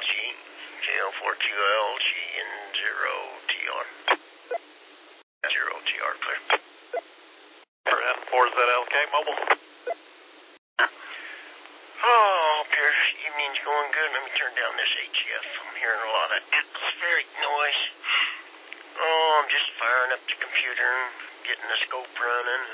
KL4QLG and 0TR. 0TR, clear. N4ZLK mobile. Oh, hope your evening's going good. Let me turn down this HF. I'm hearing a lot of atmospheric noise. Oh, I'm just firing up the computer and getting the scope running.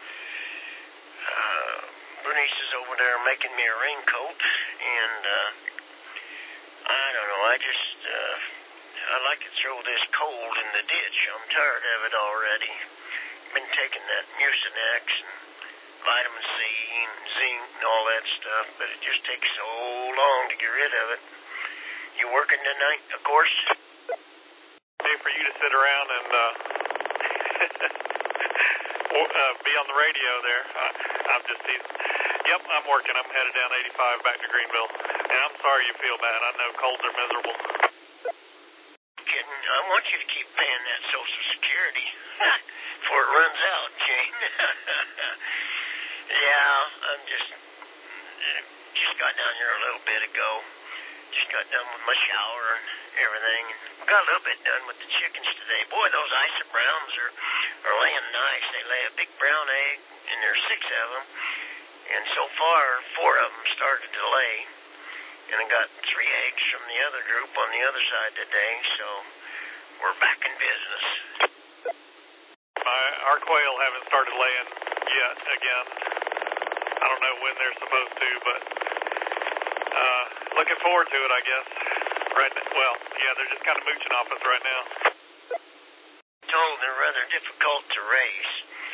Bernice is over there making me a raincoat, and I don't know, I like to throw this cold in the ditch. I'm tired of it already. Been taking that Mucinex and vitamin C and zinc and all that stuff, but it just takes so long to get rid of it. You working tonight, of course? Hey, for you to sit around and be on the radio there. I'm just teasing. Yep, I'm working. I'm headed down 85 back to Greenville. And I'm sorry you feel bad. I know colds are miserable. Kidding. I want you to keep paying that Social Security before it runs out, Jane. Yeah, I'm just got down here a little bit ago. Just got done with my shower and everything. Got a little bit done with the chickens today. Boy, those Isa Browns are laying nice. They lay a big brown egg, and there's 6 of them. And so far, 4 of them started to lay. And I got 3 eggs from the other group on the other side today, so we're back in business. Our quail haven't started laying yet again. I don't know when they're supposed to, but looking forward to it, I guess. Well, yeah, they're just kind of mooching off us right now. Told they're rather difficult to raise.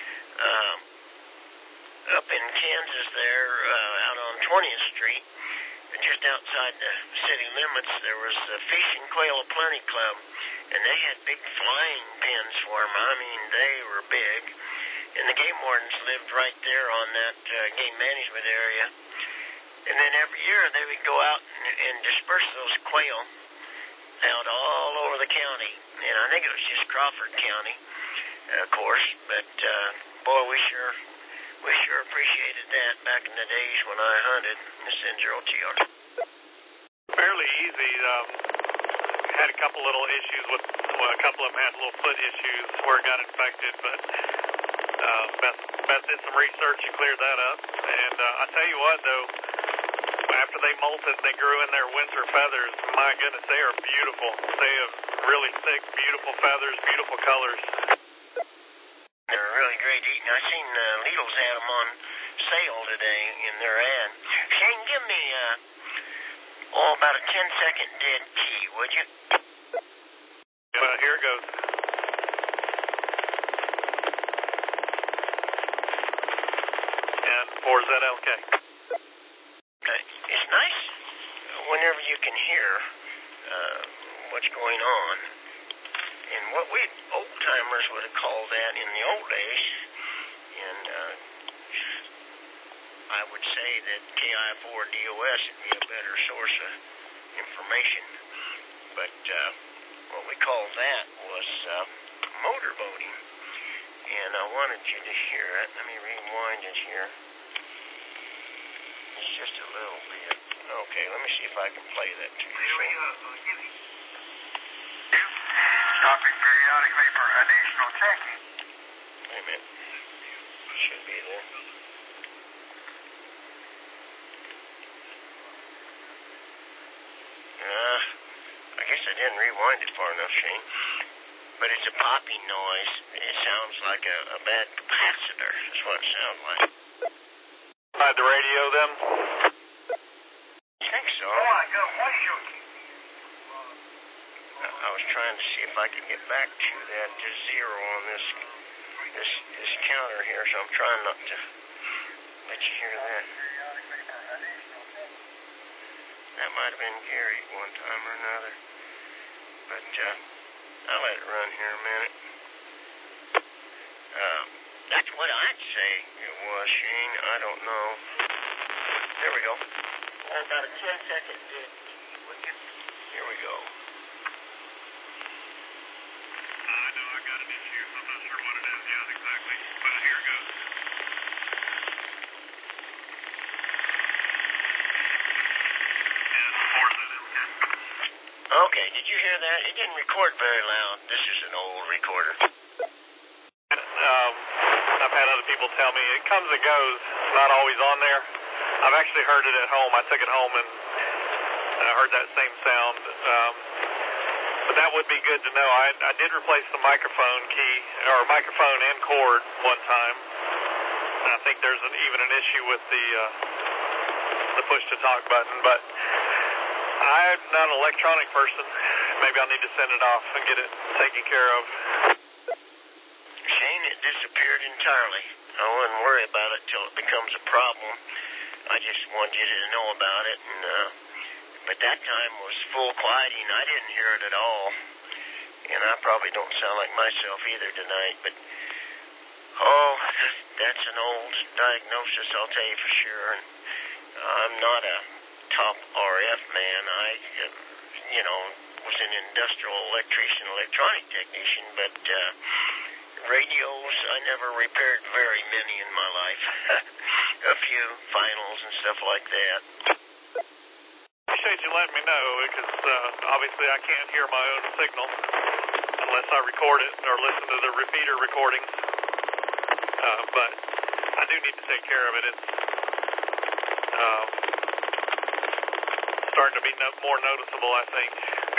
Up in Kansas there, out on 20th Street, just outside the city limits, there was the Fish and Quail Plenty Club, and they had big flying pens for them. I mean, they were big, and the game wardens lived right there on that game management area. And then every year they would go out and disperse those quail out all over the county. And I think it was just Crawford County, of course, but boy, we sure appreciated that back in the days when I hunted. This is N0TR. Fairly easy. Had a couple little issues with, a couple of them had little foot issues where it got infected, but Beth did some research and cleared that up. And I tell you what, though, after they molted, they grew in their winter feathers. My goodness, they are beautiful. They have really thick, beautiful feathers, beautiful colors. They're really great eating. I seen Lidl's had them on sale today in their ad. Shane, give me about a 10-second dead key, would you? Well, here it goes. And 4ZLK. Okay. It's nice whenever you can hear what's going on. And what we old-timers would have called that in the old days, and I would say that KI4DOS would be a better source of information. But what we called that was motorboating. And I wanted you to hear it. Let me rewind it here. It's just a little bit. Okay, let me see if I can play that to you. Here we go. Stopping periodically for additional checking. Wait a minute. Should be there. I guess I didn't rewind it far enough, Shane. But it's a popping noise. It sounds like a bad capacitor. That's what it sounds like. Tried the radio then? I think so. Oh my God, what are you? I was trying to see if I could get back to that zero on this counter here, so I'm trying not to let you hear that. That might have been Gary one time or another. But I'll let it run here a minute. That's what I'd say it was, Shane. I don't know. There we go. About a 10-second dead. Here we go. I know I got an issue. I'm not sure what it is yet exactly, but here it goes. And 4ZLK. Okay, did you hear that? It didn't record very loud. This is an old recorder. I've had other people tell me it comes and goes, not always on there. I've actually heard it at home. I took it home and I heard that same sound. But that would be good to know. I did replace the microphone key, or microphone and cord one time. And I think there's even an issue with the push-to-talk button, but I'm not an electronic person. Maybe I'll need to send it off and get it taken care of. Shane, it disappeared entirely. I wouldn't worry about it till it becomes a problem. I just wanted you to know about it, and but that time was full quieting. I didn't hear it at all, and I probably don't sound like myself either tonight, but that's an old diagnosis, I'll tell you for sure. And I'm not a top RF man. I, was an industrial electrician, electronic technician, but radios, I never repaired very many in my life. A few finals and stuff like that. Appreciate you letting me know, because obviously I can't hear my own signal unless I record it or listen to the repeater recordings. But I do need to take care of it. It's starting to be more noticeable, I think.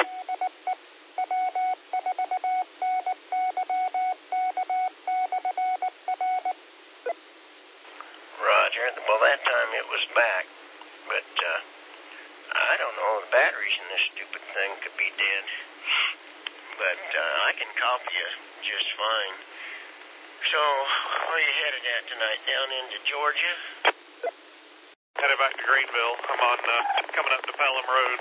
Roger. Well, that time it was back, but I don't know. The batteries in this stupid thing could be dead, but I can copy you just fine. So, where are you headed at tonight? Down into Georgia? Headed back to Greenville. I'm on coming up to Pelham Road,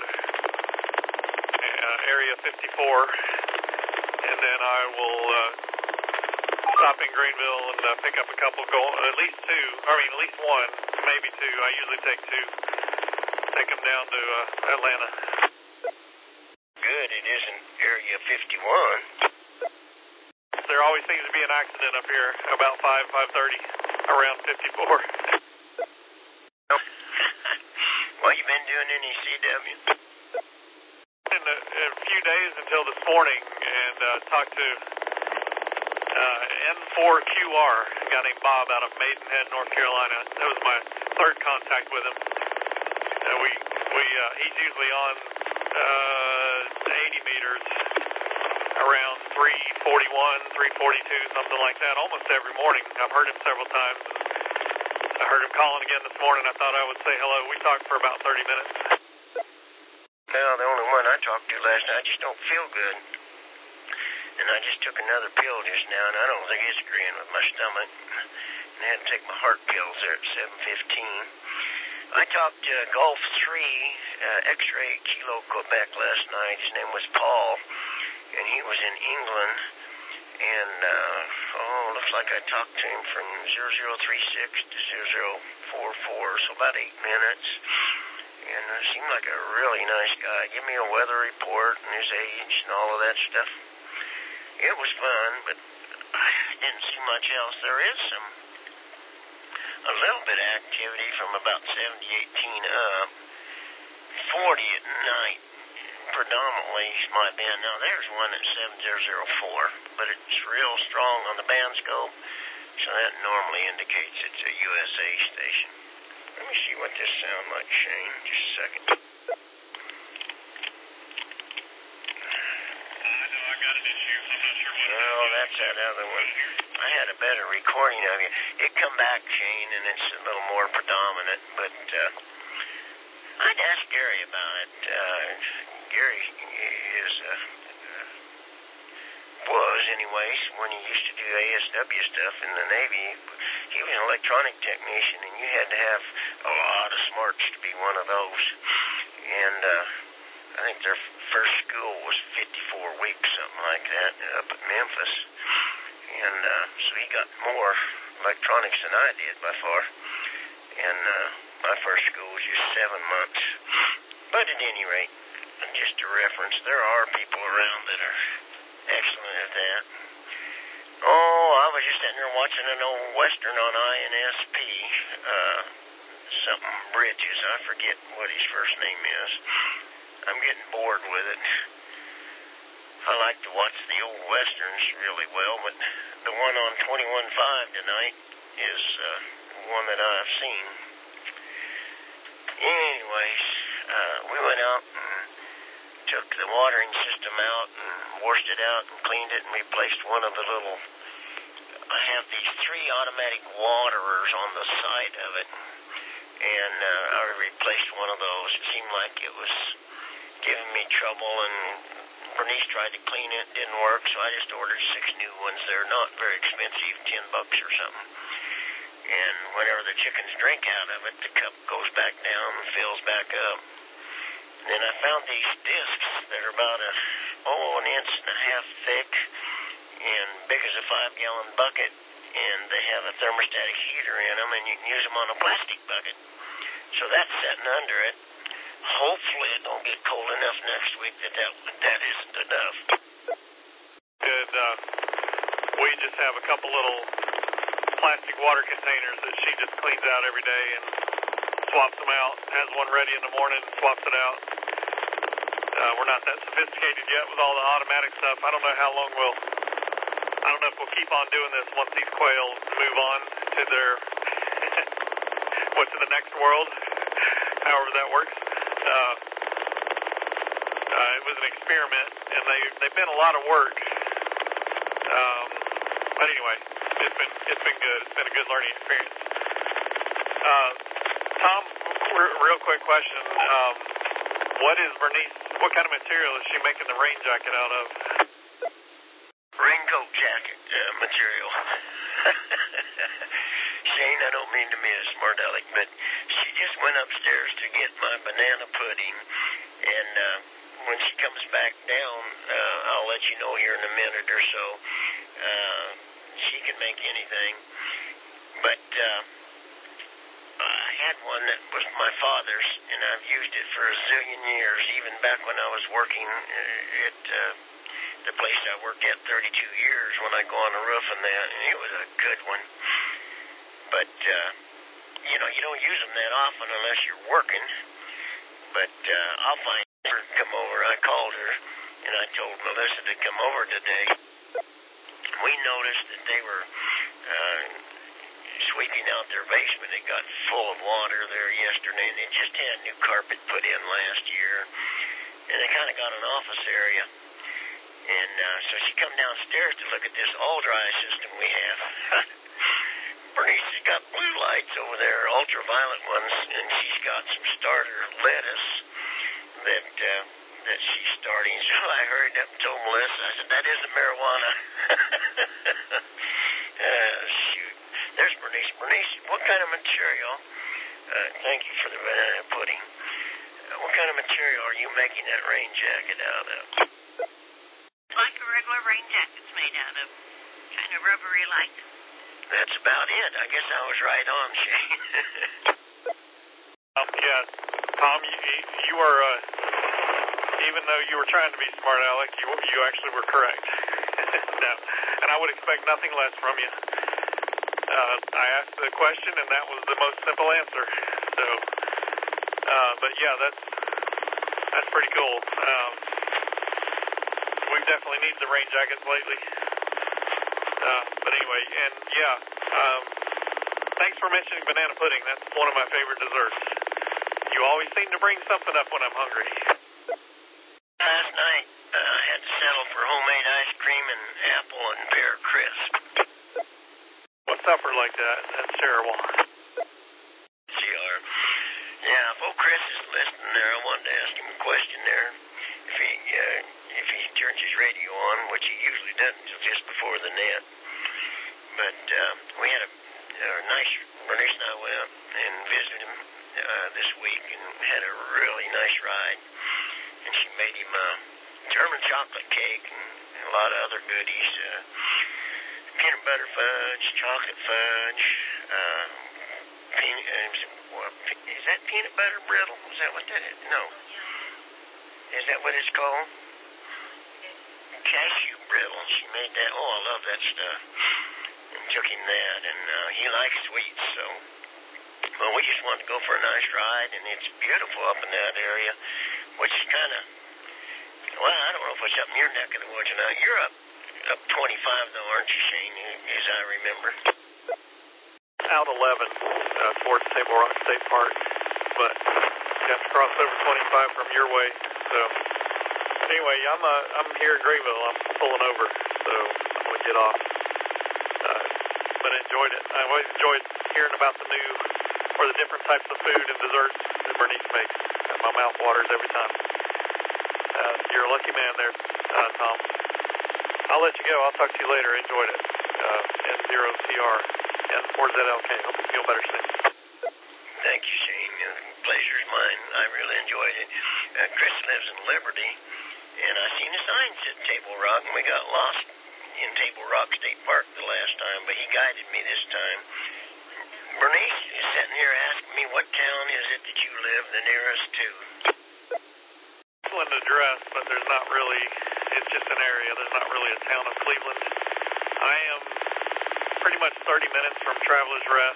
area 54, and then I will stop in Greenville and pick up a couple, at least one, maybe two. I usually take two. Take them down to Atlanta. Good, it isn't area 51. There always seems to be an accident up here about 5:30, around 54. Well, you been doing any CW? In a few days until this morning, and talked to N4QR, a guy named Bob out of Maidenhead, North Carolina. That was my third contact with him. He's usually on 80 meters around 341, 342, something like that, almost every morning. I've heard him several times. I heard him calling again this morning. I thought I would say hello. We talked for about 30 minutes. Well, the only one I talked to last night, I just don't feel good. And I just took another pill just now, and I don't think it's agreeing with my stomach. And I had to take my heart pills there at 7:15. I talked to Gulf 3 X-Ray Kilo Quebec last night. His name was Paul, and he was in England. And, looks like I talked to him from 0036 to 0044, so about 8 minutes. And seemed like a really nice guy. Give me a weather report and his age and all of that stuff. It was fun, but I didn't see much else. There is a little bit of activity from about 7018 up. 40 at night, predominantly might be. Now there's one at 7004, but it's real strong on the band scope, so that normally indicates it's a USA station. Let me see what this sounds like, Shane. Just a second. I know I got an issue. I'm not sure what. No, that's that other one. I had a better recording of you. It come back, Shane, and it's a little more predominant, but I'd ask Gary about it. Gary is, was anyways, when he used to do ASW stuff in the Navy. He was an electronic technician, and you had to have a lot of smarts to be one of those. And I think their first school was 54 weeks, something like that, up at Memphis. And so he got more electronics than I did by far. And my first school was just 7 months. But at any rate, just a reference, there are people around that are excellent at that. Oh, I was just sitting there watching an old Western on INSP, something Bridges. I forget what his first name is. I'm getting bored with it. I like to watch the old westerns really well, but the one on 21.5 tonight is one that I've seen. Anyways, we went out and took the watering system out and washed it out and cleaned it and replaced one of the little... I have these 3 automatic waterers on the side of it, and I replaced one of those. It seemed like it was giving me trouble, and Bernice tried to clean it. It didn't work, so I just ordered 6 new ones. They're not very expensive, $10 or something. And whenever the chickens drink out of it, the cup goes back down and fills back up. And then I found these discs that are about an inch and a half thick and big as a 5-gallon bucket, and they have a thermostatic heater in them, and you can use them on a plastic bucket. So that's sitting under it. Hopefully it don't get cold enough next week that isn't enough. Good. We just have a couple little plastic water containers that she just cleans out every day and swaps them out. Has one ready in the morning and swaps it out. We're not that sophisticated yet with all the automatic stuff. I don't know how long I don't know if we'll keep on doing this once these quail move on to their to the next world, however that works. It was an experiment, and they've been a lot of work. But anyway, it's been good. It's been a good learning experience. Tom, real quick question. What kind of material is she making the rain jacket out of? Raincoat jacket material. Shane, I don't mean to be a smart aleck, but she just went upstairs to get my banana pudding, and when she comes back down, I'll let you know here in a minute or so. She can make anything, but I had one that was my father's, and I've used it for a zillion years, even back when I was working at the place I worked at 32 years when I go on the roof and that, and it was a good one. But, you don't use them that often unless you're working. But I'll find her to come over. I called her, and I told Melissa to come over today. We noticed that they were sweeping out their basement. It got full of water there yesterday, and they just had new carpet put in last year. And they kind of got an office area. And so she come downstairs to look at this all-dry system we have. Bernice has got blue lights over there, ultraviolet ones, and she's got some starter lettuce that she's starting. So I hurried up and told Melissa, I said, that isn't marijuana. Shoot. There's Bernice. Bernice, what kind of material, thank you for the banana pudding, what kind of material are you making that rain jacket out of? Like a regular rain jacket's made out of. Kind of rubbery like. That's about it. I guess I was right on, Shane. Yeah, Tom, you were, even though you were trying to be smart aleck, you actually were correct. No, and I would expect nothing less from you. I asked the question, and that was the most simple answer. So, but yeah, that's pretty cool. We've definitely needed the rain jackets lately. But anyway, and yeah, thanks for mentioning banana pudding. That's one of my favorite desserts. You always seem to bring something up when I'm hungry. Last night, I had to settle for homemade ice cream and apple and pear crisp. What's supper like that? That's terrible. CR. Yeah, if old Chris is listening there, I wanted to ask him a question there. If he turns his radio on, which he usually doesn't until just before the net. But we had a nice, Bernice and I went up and visited him this week and had a really nice ride. And she made him a German chocolate cake and a lot of other goodies. Peanut butter fudge, chocolate fudge, is that peanut butter brittle? Is that what that is? No. Is that what it's called? Cashew brittle. She made that. Oh, I love that stuff. And took him that, and he likes sweets, so. Well, we just wanted to go for a nice ride, and it's beautiful up in that area. which is kind of, well, I don't know if it's up in your neck of the woods or not. You're up 25 though, aren't you, Shane, as I remember? Out 11 towards Table Rock State Park, but you have to cross over 25 from your way. So anyway, I'm here in Grayville. I'm pulling over, so I'm gonna get off. But I enjoyed it. I always enjoyed hearing about the different types of food and desserts that Bernice makes. And my mouth waters every time. You're a lucky man there, Tom. I'll let you go. I'll talk to you later. Enjoyed it. N0TR and 4ZLK. Hope you feel better soon. Thank you, Shane. Pleasure's mine. I really enjoyed it. Chris lives in Liberty, and I seen a sign said Table Rock, and we got lost in Table Rock State Park the last time, but he guided me this time. Bernice is sitting here asking me what town is it that you live the nearest to. Cleveland address, but there's not really, it's just an area. There's not really a town of Cleveland. I am pretty much 30 minutes from Travelers Rest,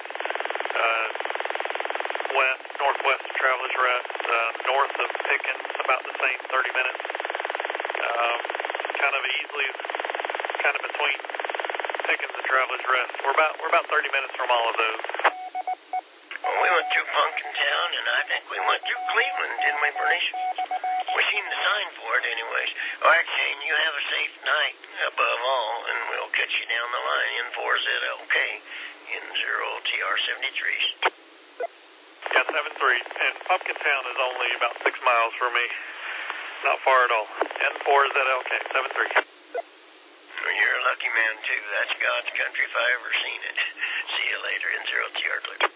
northwest of Travelers Rest, north of Pickens, about the same 30 minutes. Kind of easily, kind of between Pickens and Travelers Rest. We're about 30 minutes from all of those. Well, we went through Pumpkintown, and I think we went through Cleveland, didn't we, Bernice? We seen the sign for it anyways. All right, Shane, you have a safe night above all, and we'll catch you down the line in 4ZLK in 0TR73s. Yeah, 7-3. And Pumpkintown is only about 6 miles from me. Not far at all. N4ZLK, 7-3. Well, you're a lucky man, too. That's God's country if I ever seen it. See you later in 0TR.